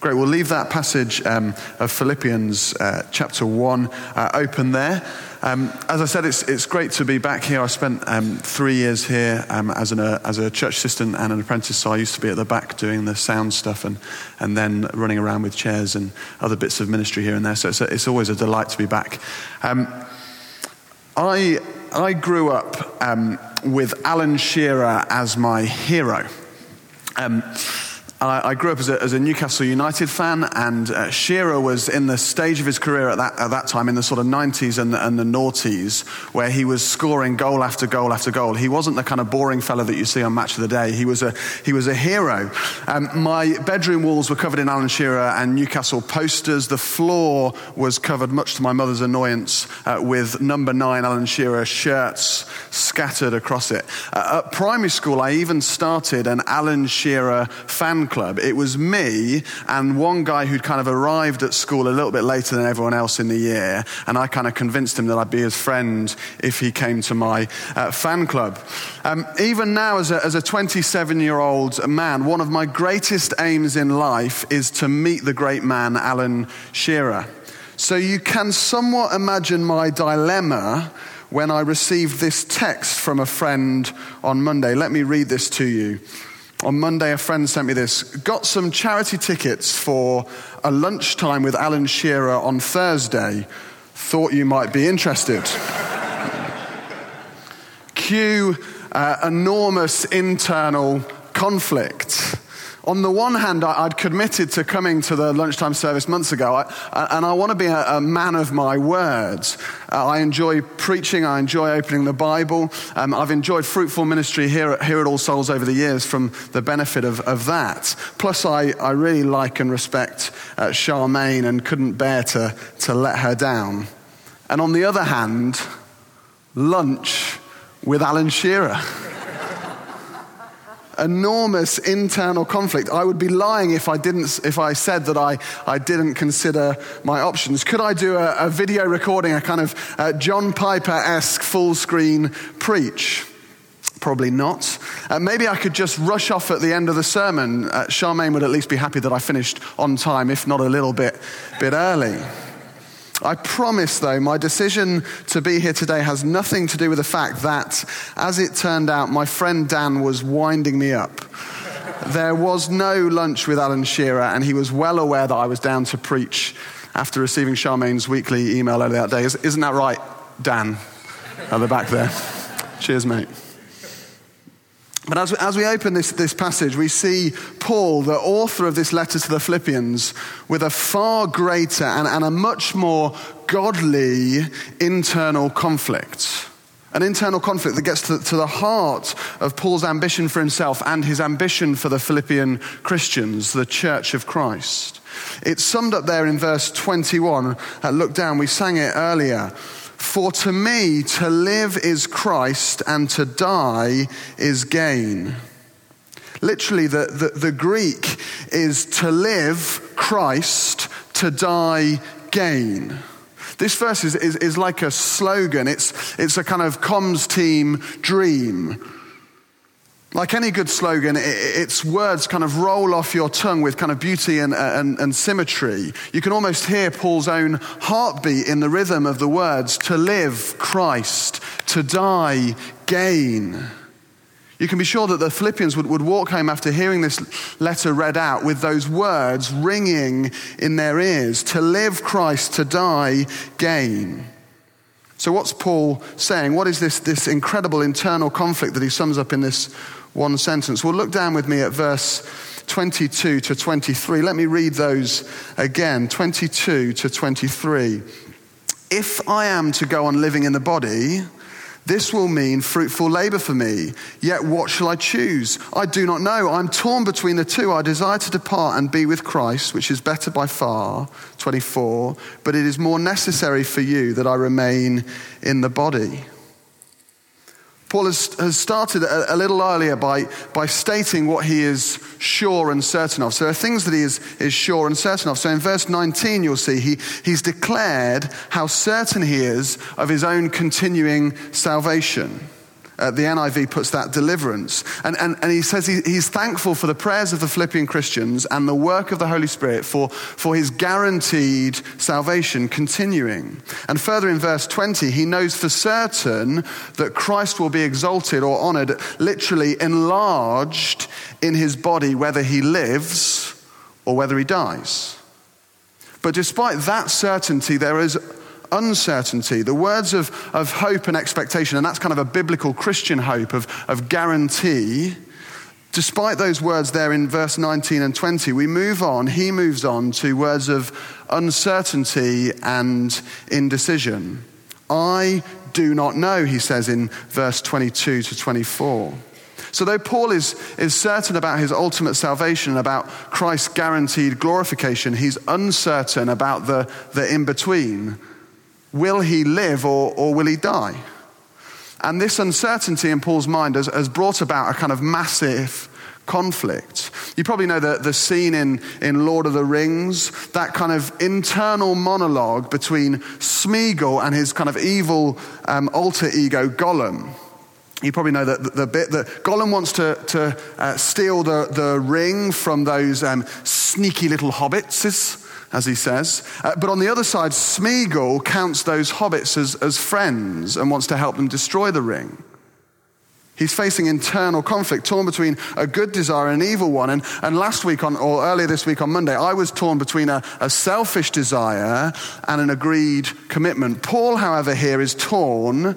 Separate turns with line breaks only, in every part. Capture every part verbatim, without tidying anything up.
Great, we'll leave that passage um, of Philippians uh, chapter one uh, open there. Um, as I said, it's it's great to be back here. I spent um, three years here um, as, an, uh, as a church assistant and an apprentice, so I used to be at the back doing the sound stuff and, and then running around with chairs and other bits of ministry here and there, so it's, a, it's always a delight to be back. Um, I, I grew up um, with Alan Shearer as my hero. Um, I, I grew up as a, as a Newcastle United fan, and uh, Shearer was in the stage of his career at that at that time, in the sort of nineties and the, and the noughties, where he was scoring goal after goal after goal. He wasn't the kind of boring fella that you see on Match of the Day. He was a he was a hero. Um, my bedroom walls were covered in Alan Shearer and Newcastle posters. The floor was covered, much to my mother's annoyance, uh, with number nine Alan Shearer shirts scattered across it. Uh, at primary school, I even started an Alan Shearer fan club. It was me and one guy who'd kind of arrived at school a little bit later than everyone else in the year, and I kind of convinced him that I'd be his friend if he came to my uh, fan club. Um, even now, as a, as a twenty-seven-year-old man, one of my greatest aims in life is to meet the great man Alan Shearer. So you can somewhat imagine my dilemma when I received this text from a friend on Monday. Let me read this to you. On Monday, a friend sent me this. Got some charity tickets for a lunchtime with Alan Shearer on Thursday. Thought you might be interested. Cue uh, enormous internal conflict. On the one hand, I, I'd committed to coming to the lunchtime service months ago, I, I, and I want to be a, a man of my words. Uh, I enjoy preaching, I enjoy opening the Bible. Um, I've enjoyed fruitful ministry here at, here at All Souls over the years from the benefit of, of that. Plus, I, I really like and respect uh, Charmaine and couldn't bear to, to let her down. And on the other hand, lunch with Alan Shearer. Enormous internal conflict. I would be lying if I didn't, if I said that I, I didn't consider my options. Could I do a, a video recording, a kind of uh, John Piper-esque full screen preach? Probably not. Uh, maybe I could just rush off at the end of the sermon. Uh, Charmaine would at least be happy that I finished on time, if not a little bit, bit early. I promise, though, my decision to be here today has nothing to do with the fact that, as it turned out, my friend Dan was winding me up. There was no lunch with Alan Shearer, and he was well aware that I was down to preach after receiving Charmaine's weekly email earlier that day. Isn't that right, Dan, at the back there? Cheers, mate. But as we, as we open this, this passage, we see Paul, the author of this letter to the Philippians, with a far greater and, and a much more godly internal conflict. An internal conflict that gets to, to the heart of Paul's ambition for himself and his ambition for the Philippian Christians, the Church of Christ. It's summed up there in verse twenty-one. Uh, look down, we sang it earlier. For to me, to live is Christ, and to die is gain. Literally, the, the, the Greek is to live Christ, to die gain. This verse is, is, is like a slogan. It's, it's a kind of comms team dream. Like any good slogan, its words kind of roll off your tongue with kind of beauty and, and, and symmetry. You can almost hear Paul's own heartbeat in the rhythm of the words, to live, Christ, to die, gain. You can be sure that the Philippians would, would walk home after hearing this letter read out with those words ringing in their ears, to live, Christ, to die, gain. So what's Paul saying? What is this, this incredible internal conflict that he sums up in this one sentence? Well, look down with me at verse twenty-two to twenty-three. Let me read those again, twenty-two to twenty-three. If I am to go on living in the body, this will mean fruitful labor for me. Yet what shall I choose? I do not know. I'm torn between the two. I desire to depart and be with Christ, which is better by far. twenty-four. But it is more necessary for you that I remain in the body. Paul has, has started a, a little earlier by, by stating what he is sure and certain of. So there are things that he is, is sure and certain of. So in verse nineteen, you'll see he, he's declared how certain he is of his own continuing salvation. Uh, the N I V puts that deliverance. And, and, and he says he, he's thankful for the prayers of the Philippian Christians and the work of the Holy Spirit for, for his guaranteed salvation continuing. And further in verse twenty, he knows for certain that Christ will be exalted or honored, literally enlarged in his body, whether he lives or whether he dies. But despite that certainty, there is uncertainty. The words of, of hope and expectation, and that's kind of a biblical Christian hope of, of guarantee. Despite those words there in verse nineteen and twenty, we move on, he moves on to words of uncertainty and indecision. I do not know, he says in verse twenty-two to twenty-four. So though Paul is, is certain about his ultimate salvation and about Christ's guaranteed glorification, he's uncertain about the, the in-between. Will he live or, or will he die? And this uncertainty in Paul's mind has, has brought about a kind of massive conflict. You probably know the, the scene in, in Lord of the Rings, that kind of internal monologue between Smeagol and his kind of evil um, alter ego Gollum. You probably know that the, the bit that Gollum wants to, to uh, steal the, the ring from those um, sneaky little hobbits, as he says. Uh, but on the other side, Smeagol counts those hobbits as, as friends and wants to help them destroy the ring. He's facing internal conflict, torn between a good desire and an evil one. And, and last week, on, or earlier this week on Monday, I was torn between a, a selfish desire and an agreed commitment. Paul, however, here is torn.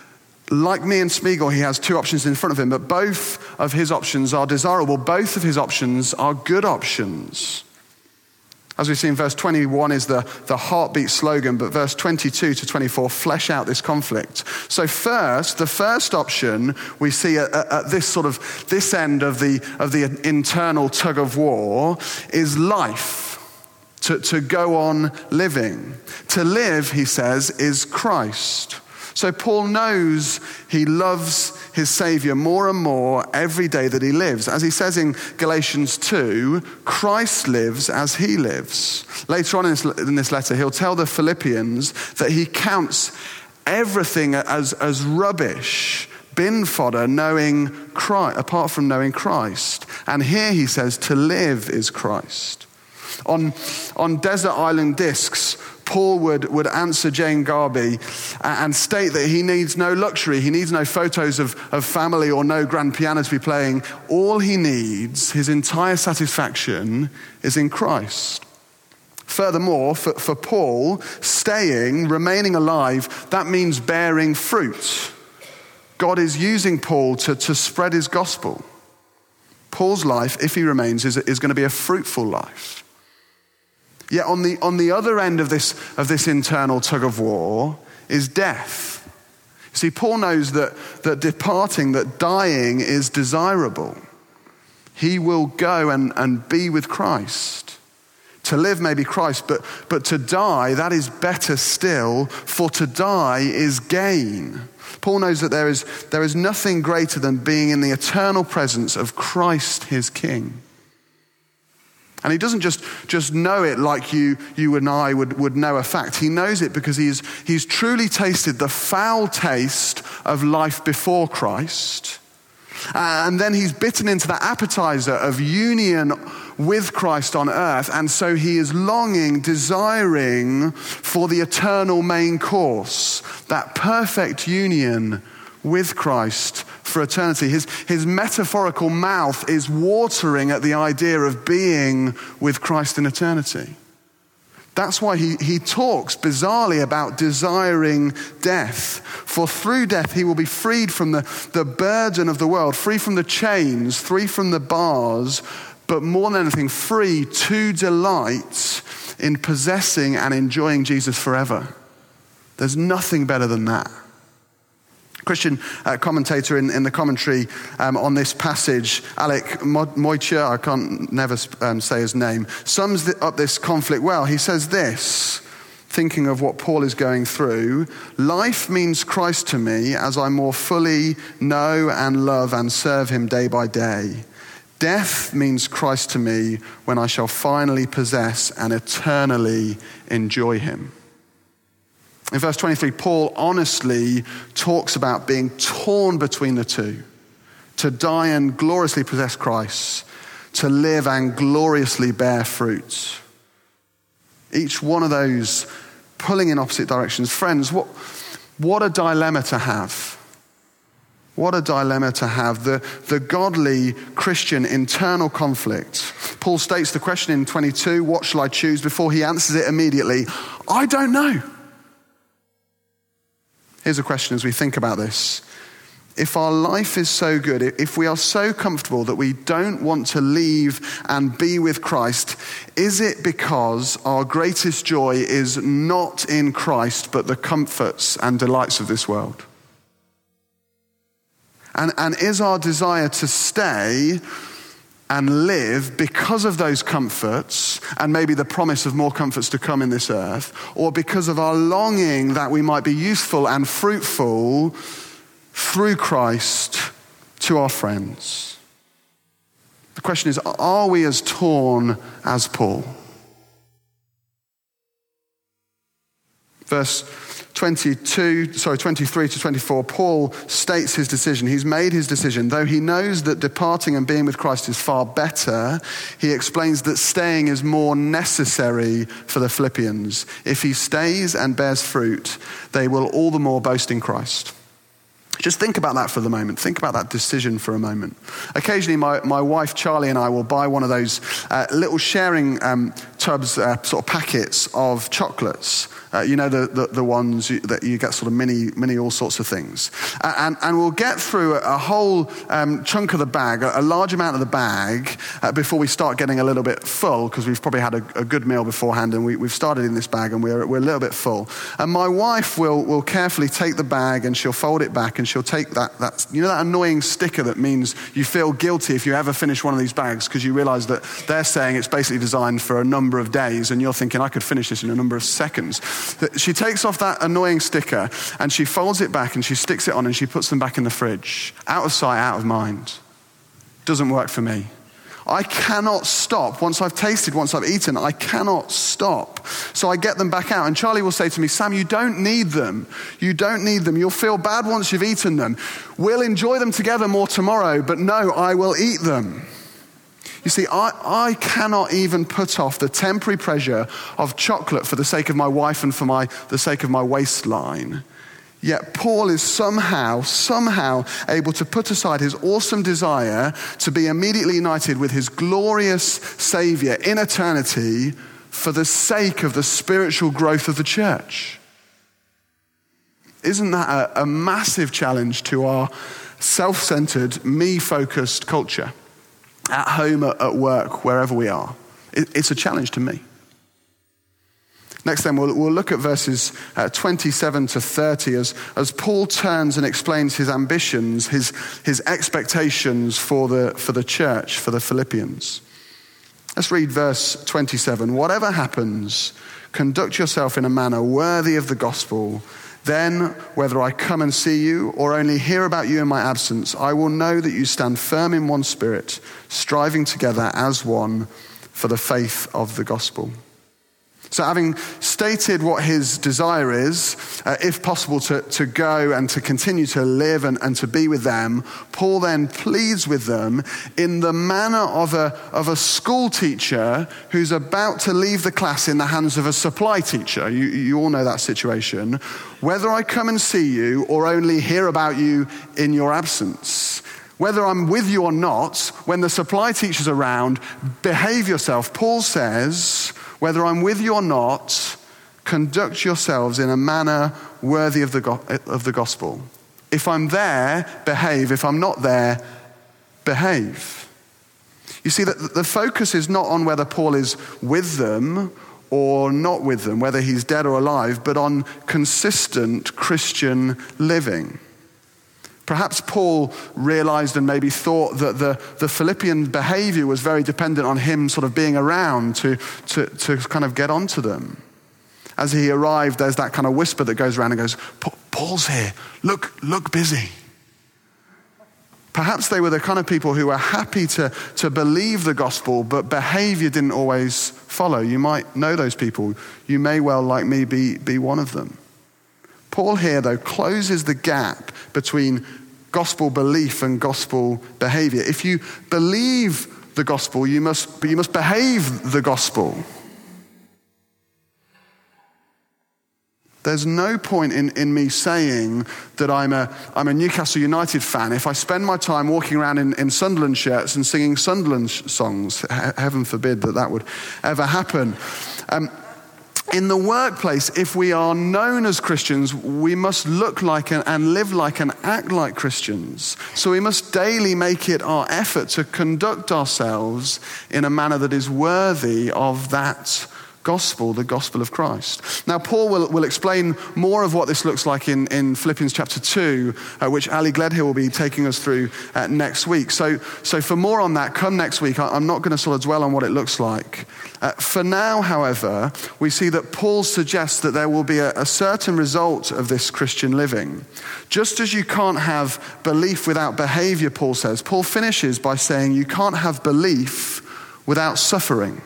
Like me and Smeagol, he has two options in front of him, but both of his options are desirable. Both of his options are good options. As we see in verse twenty-one is the, the heartbeat slogan, but verse twenty-two to twenty-four flesh out this conflict. So first, the first option we see at, at this sort of, this end of the, of the internal tug of war is life, to, to go on living. To live, he says, is Christ. So Paul knows he loves his Savior more and more every day that he lives. As he says in Galatians two, Christ lives as he lives. Later on in this, in this letter, he'll tell the Philippians that he counts everything as, as rubbish, bin fodder, knowing Christ, apart from knowing Christ. And here he says, to live is Christ. On, on Desert Island Discs, Paul would, would answer Jane Garby and state that he needs no luxury. He needs no photos of, of family or no grand piano to be playing. All he needs, his entire satisfaction, is in Christ. Furthermore, for, for Paul, staying, remaining alive, that means bearing fruit. God is using Paul to, to spread his gospel. Paul's life, if he remains, is, is going to be a fruitful life. Yet on the on the other end of this of this internal tug of war is death. See, Paul knows that that departing, that dying is desirable. He will go and, and be with Christ. To live may be Christ, but, but to die, that is better still, for to die is gain. Paul knows that there is there is nothing greater than being in the eternal presence of Christ, his King. And he doesn't just, just know it like you, you and I would, would know a fact. He knows it because he's, he's truly tasted the foul taste of life before Christ. And then he's bitten into that appetizer of union with Christ on earth. And so he is longing, desiring for the eternal main course, that perfect union with Christ for eternity. His, his metaphorical mouth is watering at the idea of being with Christ in eternity. That's why he, he talks bizarrely about desiring death. For through death he will be freed from the, the burden of the world, free from the chains, free from the bars, but more than anything, free to delight in possessing and enjoying Jesus forever. There's nothing better than that. Christian uh, commentator in, in the commentary um, on this passage, Alec Moiture, I can't never um, say his name, sums up this conflict well. He says this, thinking of what Paul is going through: life means Christ to me as I more fully know and love and serve him day by day. Death means Christ to me when I shall finally possess and eternally enjoy him. In verse twenty-three, Paul honestly talks about being torn between the two, to die and gloriously possess Christ, to live and gloriously bear fruit. Each one of those pulling in opposite directions. Friends, what, what a dilemma to have. What a dilemma to have. The, the godly Christian internal conflict. Paul states the question in twenty-two, what shall I choose? Before he answers it immediately, I don't know. Here's a question as we think about this. If our life is so good, if we are so comfortable that we don't want to leave and be with Christ, is it because our greatest joy is not in Christ, but the comforts and delights of this world? And, and is our desire to stay and live because of those comforts and maybe the promise of more comforts to come in this earth, or because of our longing that we might be useful and fruitful through Christ to our friends? The question is, are we as torn as Paul? Verse twenty-two, sorry, twenty-three to twenty-four, Paul states his decision. He's made his decision. Though he knows that departing and being with Christ is far better, he explains that staying is more necessary for the Philippians. If he stays and bears fruit, they will all the more boast in Christ. Just think about that for the moment. Think about that decision for a moment. Occasionally, my, my wife, Charlie, and I will buy one of those uh, little sharing um, tubs, uh, sort of packets of chocolates. Uh, you know, the, the, the ones you, that you get sort of mini, mini all sorts of things. Uh, and, and we'll get through a, a whole um, chunk of the bag, a, a large amount of the bag, uh, before we start getting a little bit full, because we've probably had a, a good meal beforehand, and we, we've started in this bag, and we're, we're a little bit full. And my wife will, will carefully take the bag, and she'll fold it back, and she'll take that, that, you know that annoying sticker that means you feel guilty if you ever finish one of these bags, because you realize that they're saying it's basically designed for a number of days, and you're thinking, I could finish this in a number of seconds. She takes off that annoying sticker and she folds it back and she sticks it on and she puts them back in the fridge. Out of sight, out of mind. Doesn't work for me. I cannot stop. Once I've tasted, once I've eaten, I cannot stop. So I get them back out. And Charlie will say to me, Sam, you don't need them. You don't need them. You'll feel bad once you've eaten them. We'll enjoy them together more tomorrow, but no, I will eat them. You see, I, I cannot even put off the temporary pleasure of chocolate for the sake of my wife and for my the sake of my waistline. Yet Paul is somehow, somehow able to put aside his awesome desire to be immediately united with his glorious Savior in eternity for the sake of the spiritual growth of the church. Isn't that a, a massive challenge to our self-centered, me-focused culture? At home, at work, wherever we are. It's a challenge to me. Next then, we'll, we'll look at verses uh, twenty-seven to thirty as, as Paul turns and explains his ambitions, his, his expectations for the, for the church, for the Philippians. Let's read verse twenty-seven. Whatever happens, conduct yourself in a manner worthy of the gospel. Then, whether I come and see you or only hear about you in my absence, I will know that you stand firm in one spirit, striving together as one for the faith of the gospel. So having stated what his desire is, uh, if possible to, to go and to continue to live and, and to be with them, Paul then pleads with them in the manner of a, of a school teacher who's about to leave the class in the hands of a supply teacher. You, you all know that situation. Whether I come and see you or only hear about you in your absence, whether I'm with you or not, when the supply teacher's around, behave yourself. Paul says, whether I'm with you or not, conduct yourselves in a manner worthy of the, go- of the gospel. If I'm there, behave. If I'm not there, behave. You see, that the focus is not on whether Paul is with them or not with them, whether he's dead or alive, but on consistent Christian living. Perhaps Paul realized and maybe thought that the, the Philippian behavior was very dependent on him sort of being around to, to, to kind of get onto them. As he arrived, there's that kind of whisper that goes around and goes, Paul's here, look, look busy. Perhaps they were the kind of people who were happy to, to believe the gospel, but behavior didn't always follow. You might know those people. You may well, like me, be, be one of them. Paul here, though, closes the gap between gospel belief and gospel behavior. If you believe the gospel, you must, you must behave the gospel. There's no point in, in me saying that I'm a, I'm a Newcastle United fan if I spend my time walking around in, in Sunderland shirts and singing Sunderland sh- songs. He- heaven forbid that that would ever happen. Um, in the workplace, if we are known as Christians, we must look like and, and live like and act like Christians. So we must daily make it our effort to conduct ourselves in a manner that is worthy of that gospel, the gospel of Christ. Now, Paul will, will explain more of what this looks like in, in Philippians chapter two, uh, which Ali Gledhill will be taking us through uh, next week. So, so for more on that, come next week. I, I'm not going to sort of dwell on what it looks like. Uh, for now, however, we see that Paul suggests that there will be a, a certain result of this Christian living. Just as you can't have belief without behavior, Paul says, Paul finishes by saying you can't have belief without suffering.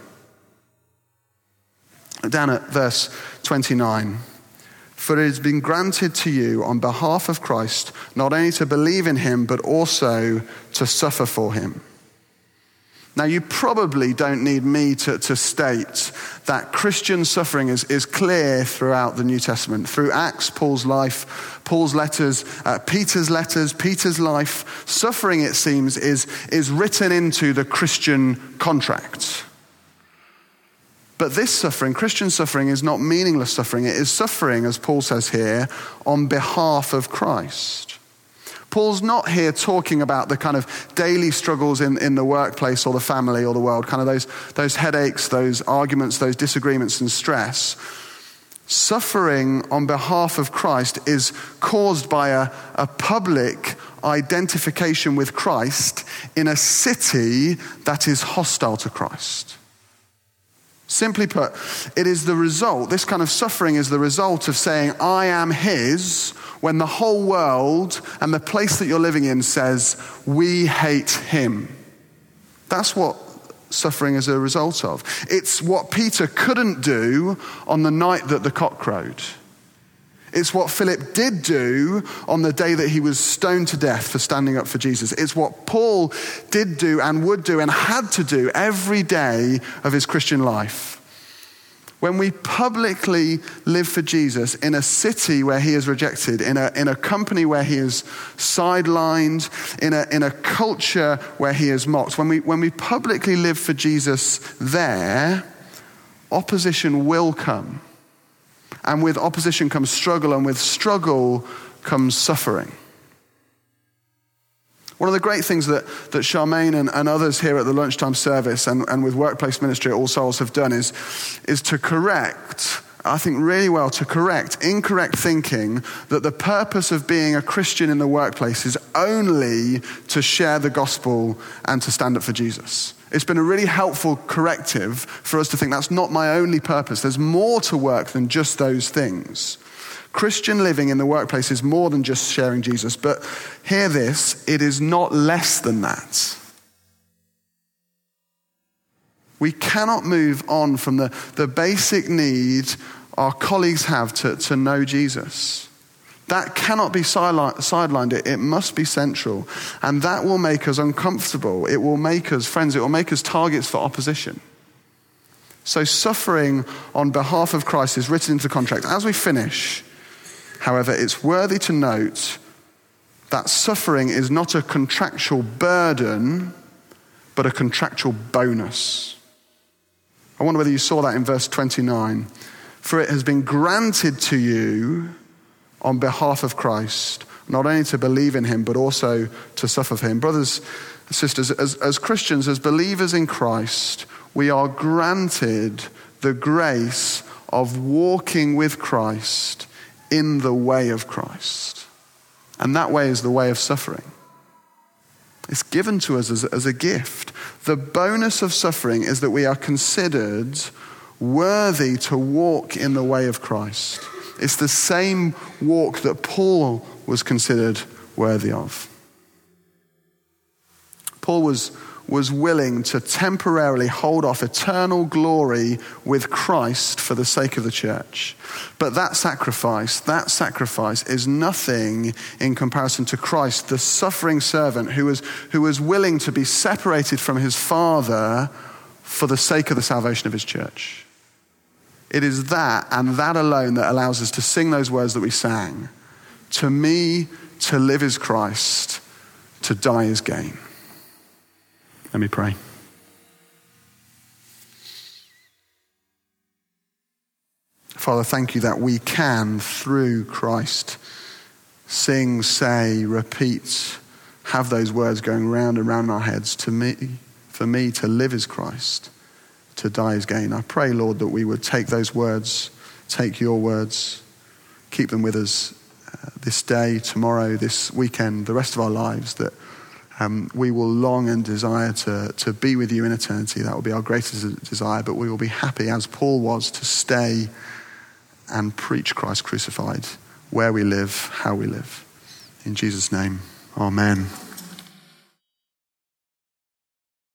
Down at verse twenty-nine. For it has been granted to you on behalf of Christ not only to believe in him, but also to suffer for him. Now, you probably don't need me to, to state that Christian suffering is, is clear throughout the New Testament. Through Acts, Paul's life, Paul's letters, uh, Peter's letters, Peter's life. Suffering, it seems, is, is written into the Christian contract. But this suffering, Christian suffering, is not meaningless suffering. It is suffering, as Paul says here, on behalf of Christ. Paul's not here talking about the kind of daily struggles in, in the workplace or the family or the world, kind of those, those headaches, those arguments, those disagreements and stress. Suffering on behalf of Christ is caused by a, a public identification with Christ in a city that is hostile to Christ. Simply put, it is the result, this kind of suffering is the result of saying, I am his, when the whole world and the place that you're living in says, we hate him. That's what suffering is a result of. It's what Peter couldn't do on the night that the cock crowed. It's what Philip did do on the day that he was stoned to death for standing up for Jesus. It's what Paul did do and would do and had to do every day of his Christian life. When we publicly live for Jesus in a city where he is rejected, in a, in a company where he is sidelined, in a, in a culture where he is mocked, when we, when we publicly live for Jesus there, opposition will come. And with opposition comes struggle, and with struggle comes suffering. One of the great things that, that Charmaine and, and others here at the lunchtime service and, and with workplace ministry at All Souls have done is, is to correct, I think really well, to correct incorrect thinking that the purpose of being a Christian in the workplace is only to share the gospel and to stand up for Jesus. It's been a really helpful corrective for us to think that's not my only purpose. There's more to work than just those things. Christian living in the workplace is more than just sharing Jesus, but hear this, it is not less than that. We cannot move on from the, the basic need our colleagues have to, to know Jesus. That cannot be sidelined. It, it must be central. And that will make us uncomfortable. It will make us, friends, it will make us targets for opposition. So suffering on behalf of Christ is written into the contract. As we finish, however, it's worthy to note that suffering is not a contractual burden, but a contractual bonus. I wonder whether you saw that in verse twenty-nine. For it has been granted to you on behalf of Christ, not only to believe in him, but also to suffer for him. Brothers and sisters, as, as Christians, as believers in Christ, we are granted the grace of walking with Christ in the way of Christ. And that way is the way of suffering. It's given to us as, as a gift. The bonus of suffering is that we are considered worthy to walk in the way of Christ. It's the same walk that Paul was considered worthy of. Paul was was willing to temporarily hold off eternal glory with Christ for the sake of the church. But that sacrifice, that sacrifice is nothing in comparison to Christ, the suffering servant who was, who was willing to be separated from his Father for the sake of the salvation of his church. It is that and that alone that allows us to sing those words that we sang. To me, to live is Christ, to die is gain. Let me pray. Father, thank you that we can, through Christ, sing, say, repeat, have those words going round and round in our heads. To me, for me, to live is Christ, to die is gain. I pray, Lord, that we would take those words, take your words, keep them with us uh, this day, tomorrow, this weekend, the rest of our lives, that Um, we will long and desire to, to be with you in eternity. That will be our greatest desire, but we will be happy, as Paul was, to stay and preach Christ crucified, where we live, how we live. In Jesus' name, amen.